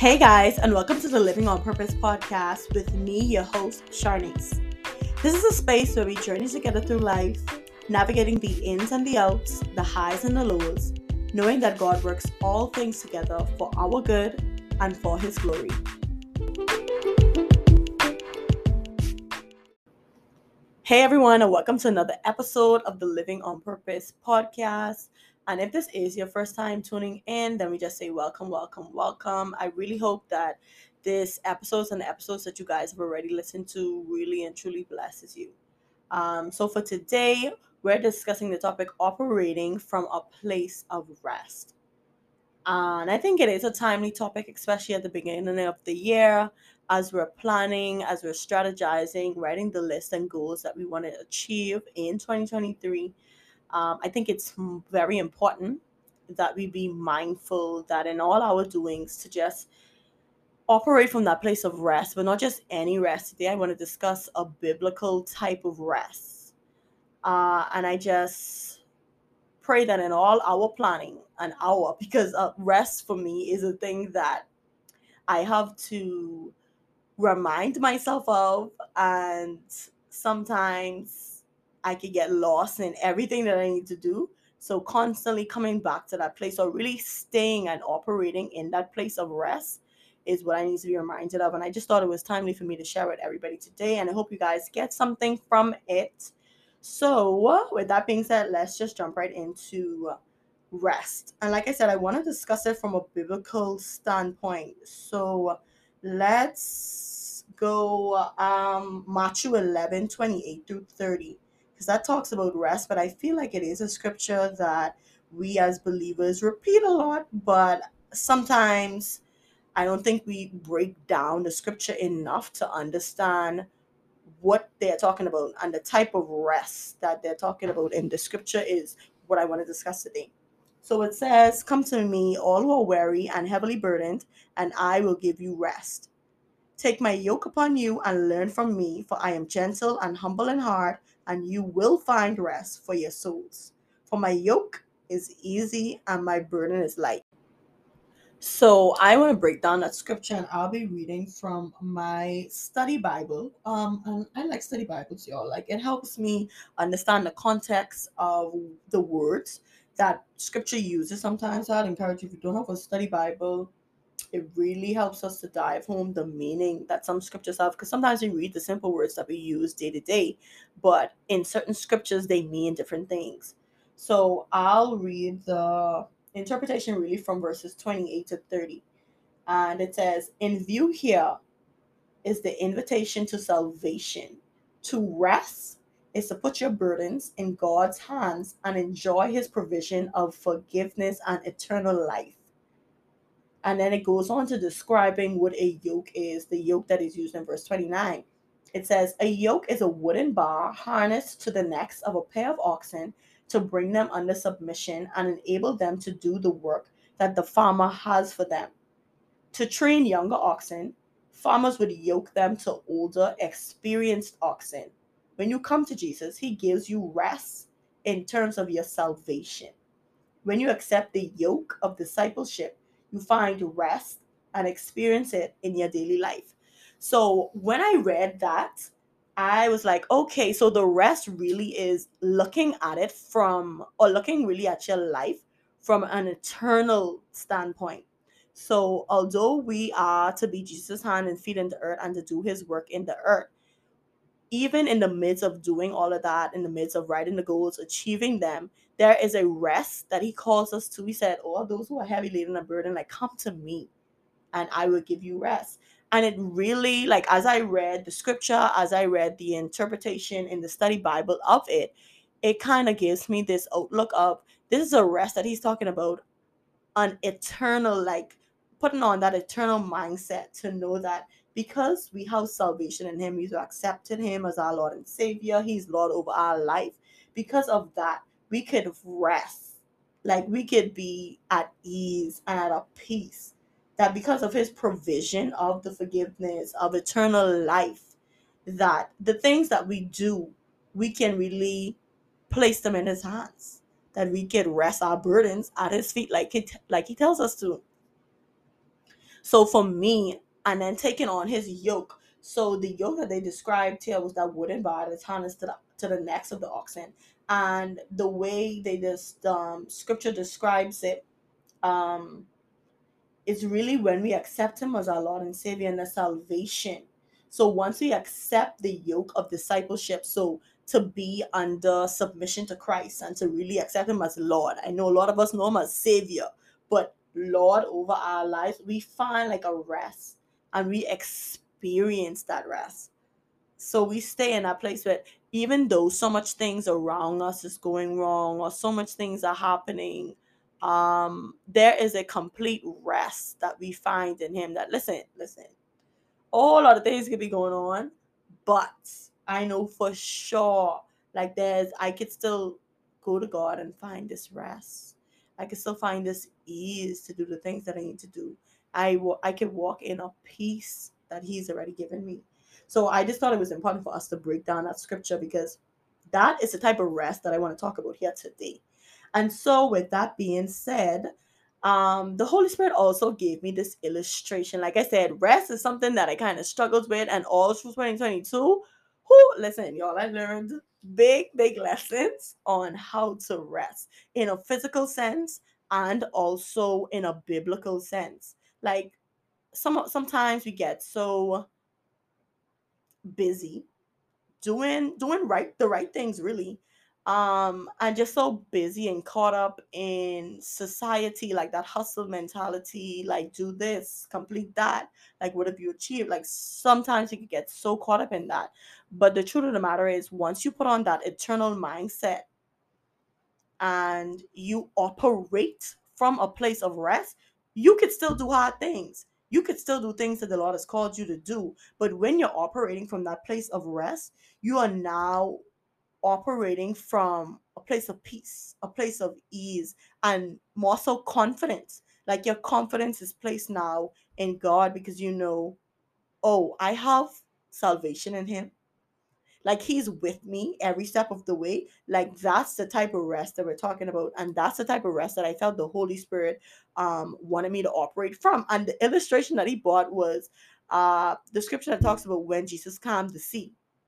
Hey guys, and welcome to the Living on Purpose podcast with me, your host, Sharnice. This is a space where we journey together through life, navigating the ins and the outs, the highs and the lows, knowing that God works all things together for our good and for His glory. Hey everyone, and welcome to another episode of the Living on Purpose podcast. And if this is your first time tuning in, then we just say welcome, welcome, welcome. I really hope that this episodes and the episodes that you guys have already listened to really and truly blesses you. So for today, we're discussing the topic operating from a place of rest. And I think it is a timely topic, especially at the beginning of the year, as we're planning, as we're strategizing, writing the list and goals that we want to achieve in 2023. I think it's very important that we be mindful that in all our doings to just operate from that place of rest, but not just any rest. Today, I want to discuss a biblical type of rest. And I just pray that in all our planning and because rest for me is a thing that I have to remind myself of, and sometimes I could get lost in everything that I need to do. So constantly coming back to that place or really staying and operating in that place of rest is what I need to be reminded of. And I just thought it was timely for me to share with everybody today. And I hope you guys get something from it. So with that being said, let's just jump right into rest. And like I said, I want to discuss it from a biblical standpoint. So let's go Matthew 11:28 through 30, because that talks about rest, but I feel like it is a scripture that we as believers repeat a lot, but sometimes I don't think we break down the scripture enough to understand what they're talking about, and the type of rest that they're talking about in the scripture is what I want to discuss today. So it says, "Come to me, all who are weary and heavily burdened, and I will give you rest. Take my yoke upon you and learn from me, for I am gentle and humble in heart, and you will find rest for your souls. For my yoke is easy and my burden is light." So I want to break down that scripture, and I'll be reading from my study Bible. And I like study Bibles, y'all. Like, it helps me understand the context of the words that scripture uses. Sometimes I'd encourage you, if you don't have a study Bible, it really helps us to dive home the meaning that some scriptures have, because sometimes we read the simple words that we use day to day, but in certain scriptures they mean different things. So I'll read the interpretation really from verses 28 to 30, and it says, "In view here is the invitation to salvation. To rest is to put your burdens in God's hands and enjoy his provision of forgiveness and eternal life." And then it goes on to describing what a yoke is, the yoke that is used in verse 29. It says, "A yoke is a wooden bar harnessed to the necks of a pair of oxen to bring them under submission and enable them to do the work that the farmer has for them. To train younger oxen, farmers would yoke them to older, experienced oxen. When you come to Jesus, he gives you rest in terms of your salvation. When you accept the yoke of discipleship, you find rest and experience it in your daily life." So when I read that, I was like, okay, so the rest really is looking at it from, or looking really at your life from an eternal standpoint. So although we are to be Jesus' hand and feet in the earth and to do his work in the earth, even in the midst of doing all of that, in the midst of writing the goals, achieving them, there is a rest that he calls us to. He said, "Oh, those who are heavy laden and burdened, like, come to me and I will give you rest." And it really, like, as I read the scripture, as I read the interpretation in the study Bible of it, it kind of gives me this outlook of, this is a rest that he's talking about, an eternal, like, putting on that eternal mindset to know that because we have salvation in him, we've accepted him as our Lord and Savior, he's Lord over our life. Because of that, we could rest, like we could be at ease and at a peace, that because of his provision of the forgiveness of eternal life, that the things that we do, we can really place them in his hands, that we can rest our burdens at his feet, like he tells us to. So for me, and then taking on his yoke. So the yoke that they described here was that wooden bar that's harnessed to the necks of the oxen. And the way they just scripture describes it, um it's really when we accept him as our Lord and Savior and the salvation. So once we accept the yoke of discipleship, so to be under submission to Christ and to really accept him as Lord. I know a lot of us know him as Savior, but Lord over our lives, we find like a rest and we experience that rest. So we stay in that place where even though so much things around us is going wrong or so much things are happening, there is a complete rest that we find in him. That listen, all other things could be going on, but I know for sure, like I could still go to God and find this rest. I can still find this ease to do the things that I need to do. I can walk in a peace that He's already given me. So I just thought it was important for us to break down that scripture because that is the type of rest that I want to talk about here today. And so, with that being said, the Holy Spirit also gave me this illustration. Like I said, rest is something that I kind of struggled with, and all through 2022. Who listen, y'all, I learned big lessons on how to rest in a physical sense and also in a biblical sense. Like sometimes we get so busy doing the right things really, and just so busy and caught up in society, like that hustle mentality, like do this, complete that, like what have you achieved. Like sometimes you could get so caught up in that, but the truth of the matter is once you put on that eternal mindset and you operate from a place of rest, you could still do hard things. You could still do things that the Lord has called you to do. But when you're operating from that place of rest, you are now operating from a place of peace, a place of ease, and more so confidence. Like your confidence is placed now in God because you know, oh, I have salvation in Him. Like He's with me every step of the way. Like that's the type of rest that we're talking about, and that's the type of rest that I felt the Holy Spirit wanted me to operate from. And the illustration that He brought was the scripture that talks about when Jesus calmed the sea.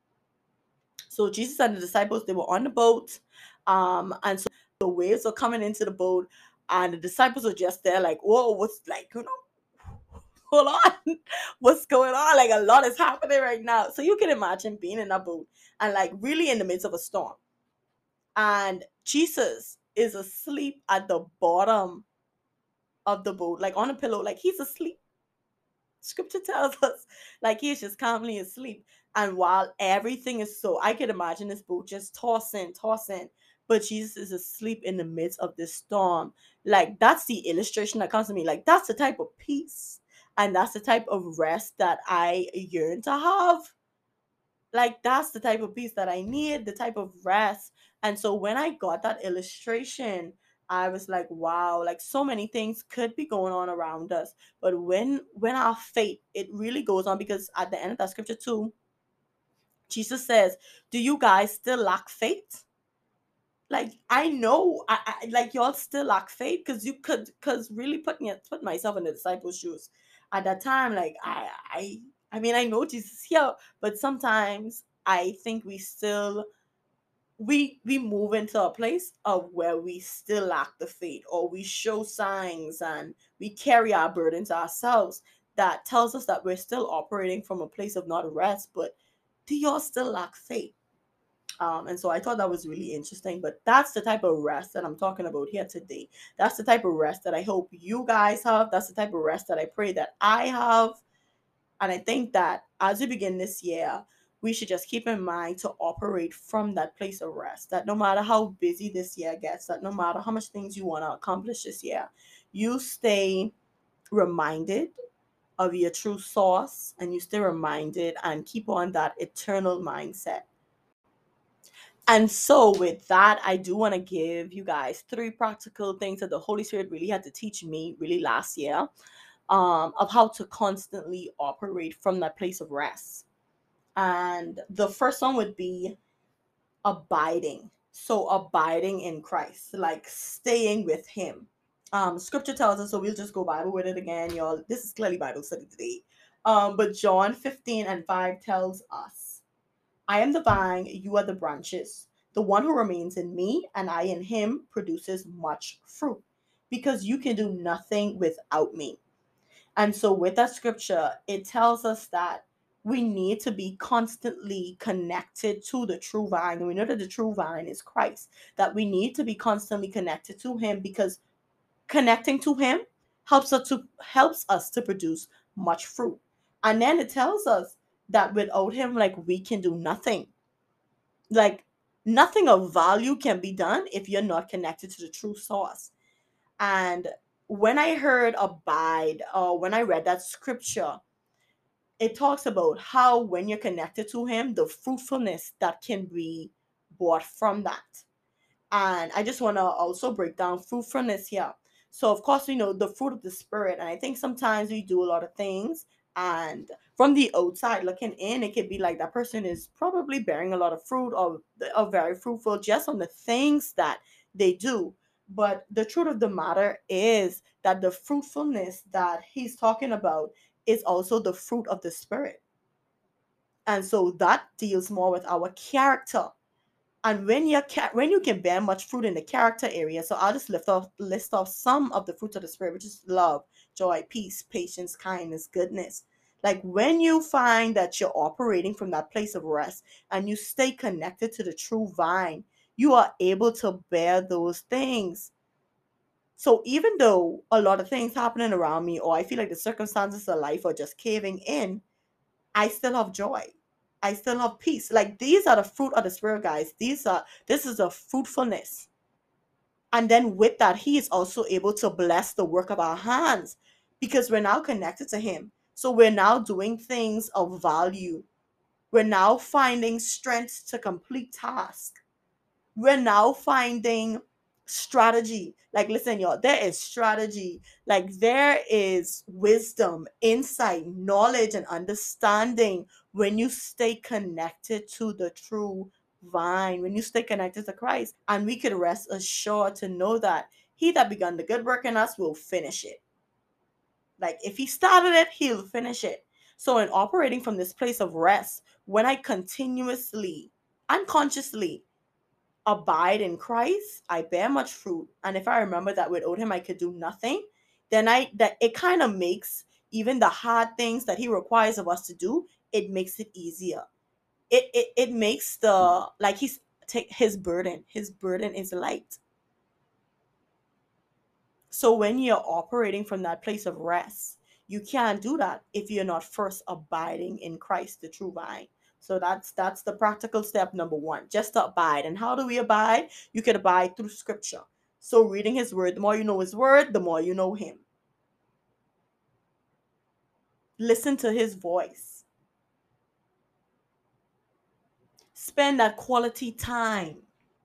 So Jesus and the disciples, they were on the boat, and so the waves were coming into the boat, and the disciples were just there, like, whoa, what's like, hold on, what's going on? Like a lot is happening right now. So you can imagine being in a boat and like really in the midst of a storm, and Jesus is asleep at the bottom of the boat, like on a pillow, like he's asleep. Scripture tells us like he's just calmly asleep, and while everything is so, I can imagine this boat just tossing, but Jesus is asleep in the midst of this storm. Like that's the illustration that comes to me. Like that's the type of peace and that's the type of rest that I yearn to have. Like that's the type of peace that I need, the type of rest. And so when I got that illustration, I was like, wow, like so many things could be going on around us. But when our faith, it really goes on, because at the end of that scripture too, Jesus says, do you guys still lack faith? Like I know I like y'all still lack faith, because really put myself in the disciples' shoes at that time. Like I mean, I know Jesus here, but sometimes I think we still we move into a place of where we still lack the faith, or we show signs and we carry our burdens ourselves that tells us that we're still operating from a place of not rest. But do y'all still lack faith? And so I thought that was really interesting. But that's the type of rest that I'm talking about here today. That's the type of rest that I hope you guys have. That's the type of rest that I pray that I have. And I think that as we begin this year, we should just keep in mind to operate from that place of rest. That no matter how busy this year gets, that no matter how much things you want to accomplish this year, you stay reminded of your true source, and you stay reminded and keep on that eternal mindset. And so, with that, I do want to give you guys three practical things that the Holy Spirit really had to teach me really last year, of how to constantly operate from that place of rest. And the first one would be abiding. So, abiding in Christ, like staying with Him. Scripture tells us, so we'll just go Bible with it again, y'all. This is clearly Bible study today. But John 15 and 5 tells us, I am the vine, you are the branches. The one who remains in me and I in him produces much fruit, because you can do nothing without me. And so, with that scripture, it tells us that we need to be constantly connected to the true vine. And we know that the true vine is Christ, that we need to be constantly connected to him, because connecting to him helps us to produce much fruit. And then it tells us that without him, like, we can do nothing. Like, nothing of value can be done if you're not connected to the true source. And when I heard abide, or when I read that scripture, it talks about how when you're connected to him, the fruitfulness that can be brought from that. And I just want to also break down fruitfulness here. So, of course, we know the fruit of the Spirit. And I think sometimes we do a lot of things, and from the outside looking in, it could be like that person is probably bearing a lot of fruit, or are very fruitful just on the things that they do. But the truth of the matter is that the fruitfulness that he's talking about is also the fruit of the Spirit. And so that deals more with our character. And when you can bear much fruit in the character area, so I'll just list off some of the fruits of the spirit, which is love, joy, peace, patience, kindness, goodness. Like, when you find that you're operating from that place of rest and you stay connected to the true vine, you are able to bear those things. So even though a lot of things happening around me, or I feel like the circumstances of life are just caving in, I still have joy. I still have peace. Like, these are the fruit of the spirit, guys. This is a fruitfulness. And then with that, he is also able to bless the work of our hands, because we're now connected to him. So we're now doing things of value. We're now finding strength to complete tasks. We're now finding strategy. Like, listen, y'all, there is strategy. Like, there is wisdom, insight, knowledge, and understanding when you stay connected to the true vine, when you stay connected to Christ. And we could rest assured to know that he that begun the good work in us will finish it. Like, if he started it, he'll finish it. So, in operating from this place of rest, when I continuously, unconsciously, abide in Christ, I bear much fruit. And if I remember that without him I could do nothing, then I that it kind of makes even the hard things that he requires of us to do, it makes it easier. It makes the, like, he's take his burden. His burden is light. So when you're operating from that place of rest, you can't do that if you're not first abiding in Christ, the true vine. So that's the practical step number one, just to abide. And how do we abide? You can abide through scripture. So reading his word, the more you know his word, the more you know him. Listen to his voice. Spend that quality time.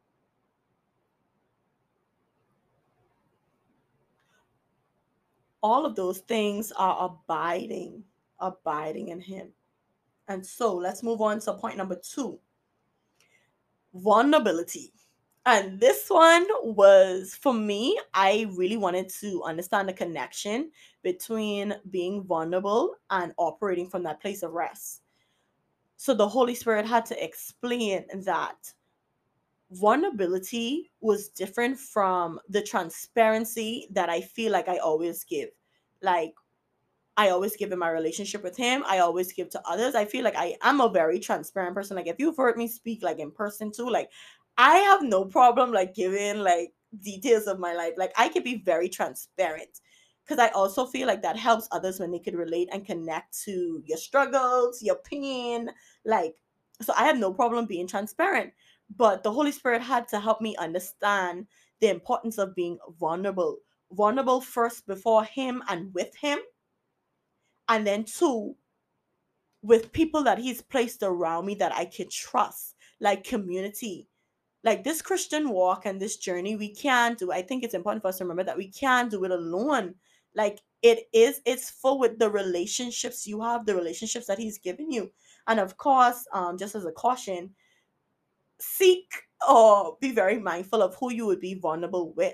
All of those things are abiding in him. And so let's move on to point number two, vulnerability. And this one was, for me, I really wanted to understand the connection between being vulnerable and operating from that place of rest. So the Holy Spirit had to explain that vulnerability was different from the transparency that I feel like I always give. Like, I always give in my relationship with him. I always give to others. I feel like I am a very transparent person. Like, if you've heard me speak, like, in person too, like, I have no problem like giving like details of my life. Like, I can be very transparent, because I also feel like that helps others when they could relate and connect to your struggles, your pain. Like, so I have no problem being transparent. But the Holy Spirit had to help me understand the importance of being vulnerable. Vulnerable first before him and with him, and then two, with people that he's placed around me that I can trust, like community. Like, this Christian walk and this journey, we can't do. I think it's important for us to remember that we can't do it alone. Like, it's full with the relationships you have, the relationships that he's given you. And of course, just as a caution, seek or be very mindful of who you would be vulnerable with.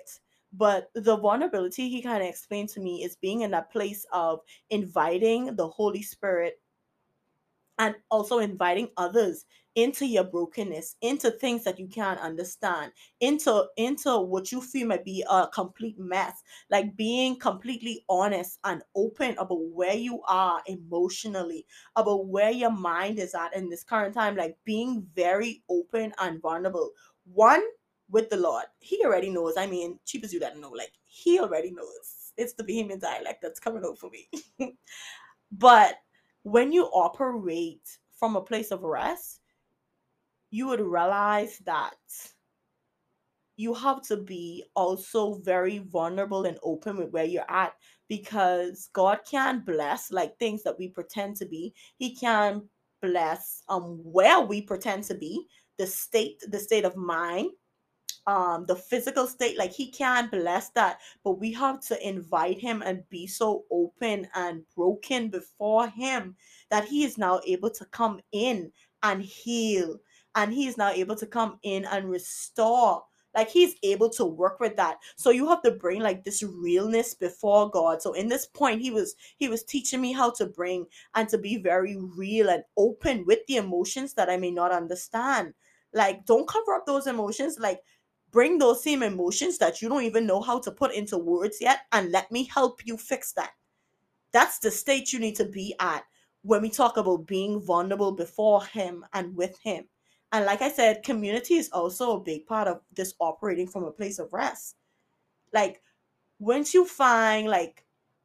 But the vulnerability he kind of explained to me is being in that place of inviting the Holy Spirit and also inviting others into your brokenness, into things that you can't understand, into what you feel might be a complete mess. Like being completely honest and open about where you are emotionally, about where your mind is at in this current time, like being very open and vulnerable. One, with the Lord, he already knows. I mean, cheap as you that know, like he already knows. It's the Bahamian dialect that's coming out for me. But when you operate from a place of rest, you would realize that you have to be also very vulnerable and open with where you're at, because God can bless like things that we pretend to be. He can bless where we pretend to be, the state of mind, the physical state. Like he can bless that, but we have to invite him and be so open and broken before him that he is now able to come in and heal, and he is now able to come in and restore. Like he's able to work with that. So you have to bring like this realness before God. So in this point, he was teaching me how to bring and to be very real and open with the emotions that I may not understand. Like don't cover up those emotions. Like bring those same emotions that you don't even know how to put into words yet, and let me help you fix that. That's the state you need to be at when we talk about being vulnerable before him and with him. And like I said, community is also a big part of this operating from a place of rest. Like once you find like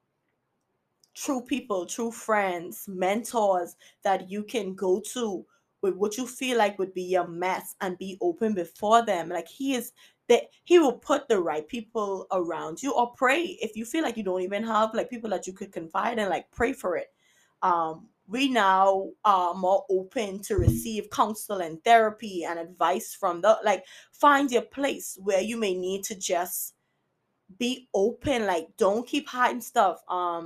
true people, true friends, mentors that you can go to with what you feel like would be your mess and be open before them. Like he is that he will put the right people around you, or pray if you feel like you don't even have like people that you could confide in, like pray for it. We now are more open to receive counsel and therapy and advice from the like find your place where you may need to just be open. Like don't keep hiding stuff.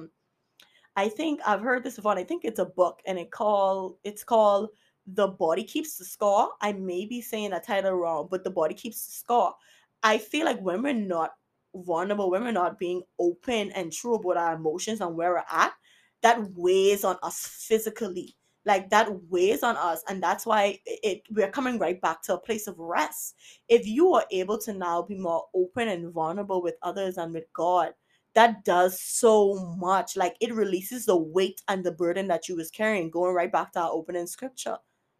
I think I've heard this before. And I think it's a book, and it's called "The Body Keeps the Score." I may be saying that title wrong, but "The Body Keeps the Score." I feel like when we're not vulnerable, when we're not being open and true about our emotions and where we're at, that weighs on us physically. Like that weighs on us, and that's why we're coming right back to a place of rest. If you are able to now be more open and vulnerable with others and with God, that does so much. Like it releases the weight and the burden that you was carrying, going right back to our opening scripture.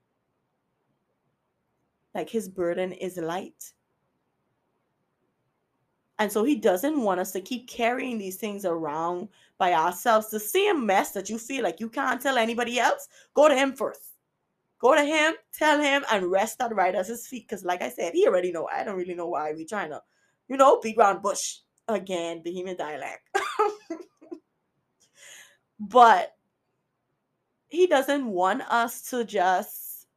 Like his burden is light. And so he doesn't want us to keep carrying these things around by ourselves. The same mess that you feel like you can't tell anybody else, go to him first. Go to him, tell him, and rest that right at his feet. Because like I said, he already know. I don't really know why we trying to, beat around bush. Again, Bahamian dialect. But he doesn't want us to just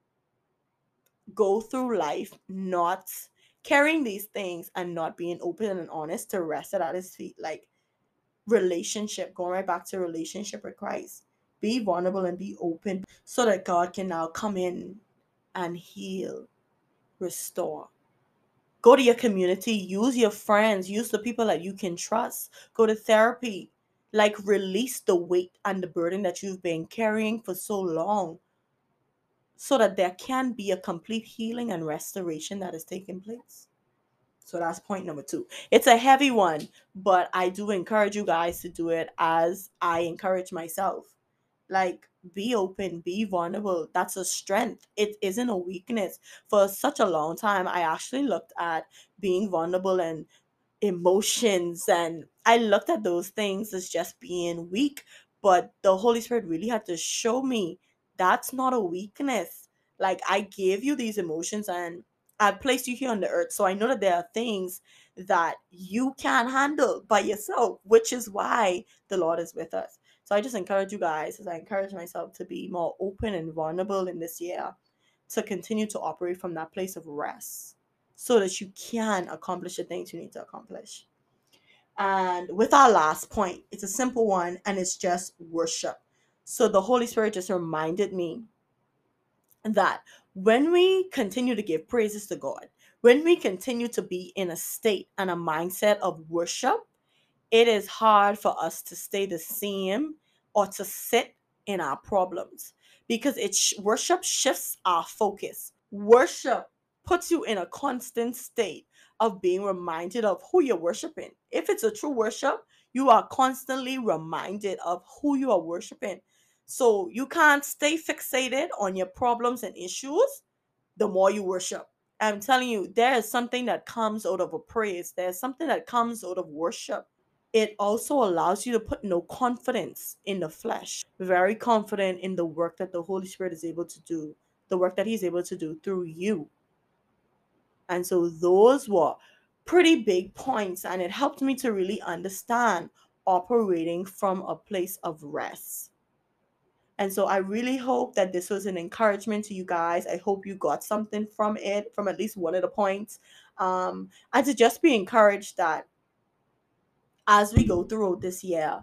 go through life not carrying these things and not being open and honest to rest it at his feet. Like relationship, going right back to relationship with Christ. Be vulnerable and be open so that God can now come in and heal, restore. Go to your community, use your friends, use the people that you can trust. Go to therapy. Like release the weight and the burden that you've been carrying for so long, so that there can be a complete healing and restoration that is taking place. So that's point number 2. It's a heavy one, but I do encourage you guys to do it as I encourage myself. Like, be open, be vulnerable. That's a strength. It isn't a weakness. For such a long time, I actually looked at being vulnerable and emotions, and I looked at those things as just being weak. But the Holy Spirit really had to show me that's not a weakness. Like I gave you these emotions and I placed you here on the earth, so I know that there are things that you can handle by yourself, which is why the Lord is with us. So I just encourage you guys, as I encourage myself, to be more open and vulnerable in this year, to continue to operate from that place of rest so that you can accomplish the things you need to accomplish. And with our last point, it's a simple one and it's just worship. So the Holy Spirit just reminded me that when we continue to give praises to God, When we continue to be in a state and a mindset of worship, it is hard for us to stay the same or to sit in our problems because worship shifts our focus. Worship puts you in a constant state of being reminded of who you're worshiping. If it's a true worship, you are constantly reminded of who you are worshiping. So you can't stay fixated on your problems and issues the more you worship. I'm telling you, there is something that comes out of a praise. There's something that comes out of worship. It also allows you to put no confidence in the flesh, very confident in the work that the Holy Spirit is able to do, the work that He's able to do through you. And so those were pretty big points, and it helped me to really understand operating from a place of rest. And so I really hope that this was an encouragement to you guys. I hope you got something from it, from at least one of the points. And to just be encouraged that as we go through this year,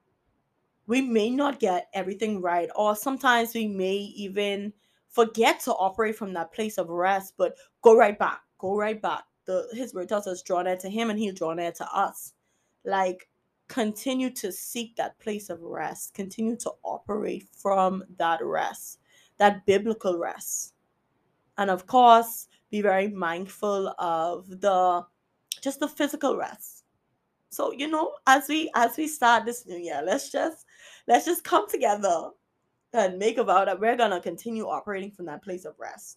we may not get everything right, or sometimes we may even forget to operate from that place of rest, but go right back. His word tells us, draw near to him and he'll draw near to us. Like, continue to seek that place of rest, continue to operate from that rest, that biblical rest. And of course, be very mindful of the physical rest. So, as we start this new year, let's just come together and make a vow that we're gonna continue operating from that place of rest.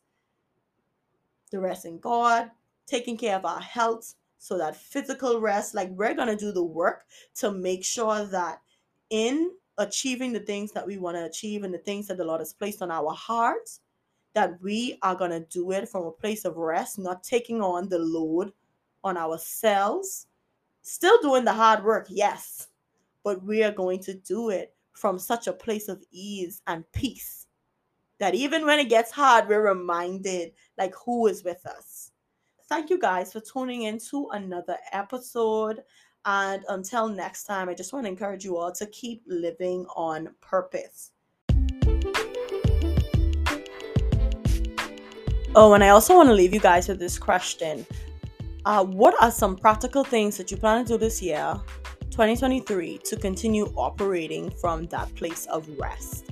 The rest in God, taking care of our health, so that physical rest, like, we're gonna do the work to make sure that in achieving the things that we want to achieve and the things that the Lord has placed on our hearts, that we are gonna do it from a place of rest, not taking on the load on ourselves. Still doing the hard work, yes, but we are going to do it from such a place of ease and peace that even when it gets hard, we're reminded, like, who is with us. Thank you guys for tuning in to another episode. And until next time, I just want to encourage you all to keep living on purpose. Oh, and I also want to leave you guys with this question. What are some practical things that you plan to do this year, 2023, to continue operating from that place of rest?